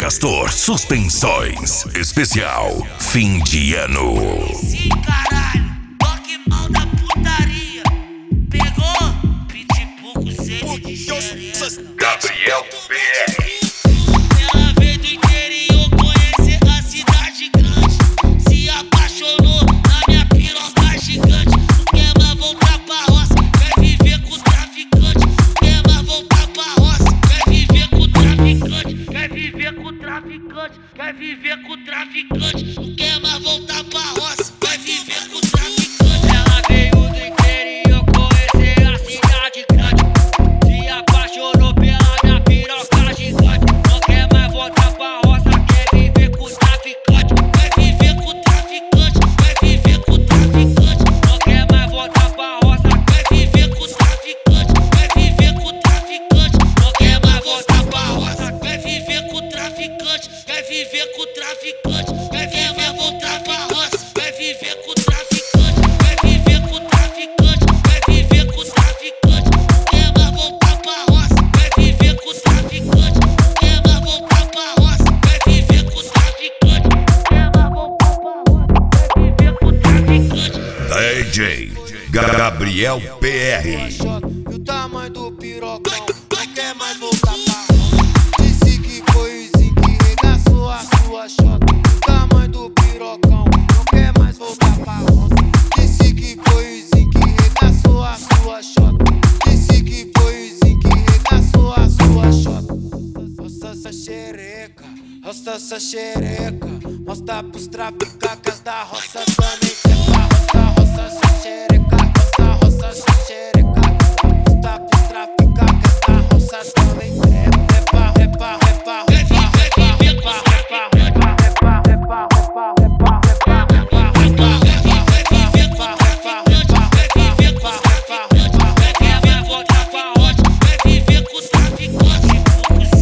Castor Suspensões. Especial fim de ano. Sim, caralho, toque mal da putaria. Pegou? Pedi pouco sede de xereca. Gabriel BR. Ela veio do interior conhecer a cidade grande. Se apaixonou na minha piroca gigante. Não quer mais voltar pra roça, quer viver com traficante. Não quer mais voltar pra roça, quer viver com traficante. Quer viver com traficante, quer viver com traficante. Não quer mais voltar pra roça, quer viver com traficante. Ela veio do interior conhecer a cidade grande. Se apaixonou pela minha piroca gigante. Não quer mais voltar pra roça, quer viver com traficante. Quer viver com traficante, quer viver com traficante. Não quer mais voltar pra roça, quer viver com traficante. Quer viver com traficante, não quer mais voltar pra roça, quer viver com traficante. Quer viver com traficante, quer mais voltar pra roça, quer viver com traficante. Quer viver com traficante, quer viver com traficante. Não quer mais voltar pra roça, quer viver com traficante. Não quer mais voltar pra roça, quer viver com traficante. Não quer mais voltar pra roça, quer viver com traficante. DJ Gabriel BR. E o tamanho do pirocão não quer mais voltar pra roça. Disse que foi o Zinho que regaçou a sua chota. O tamanho do pirocão não quer mais voltar pra roça. Disse que foi o Zinho que regaçou a sua chota. Disse que foi o Zinho que regaçou a sua chota. Roça essa xereca, roça essa xereca. Mostra pros traficacas da roça também trepa. Roça essa xereca, roça essa xereca. Mostra pros traficacas da roça também trepa. Repa, repa, repa, repa, repa, repa, repa, repa, repa, repa,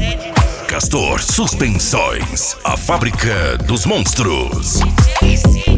Castor Suspensões, a fábrica dos monstros. Sim, sim.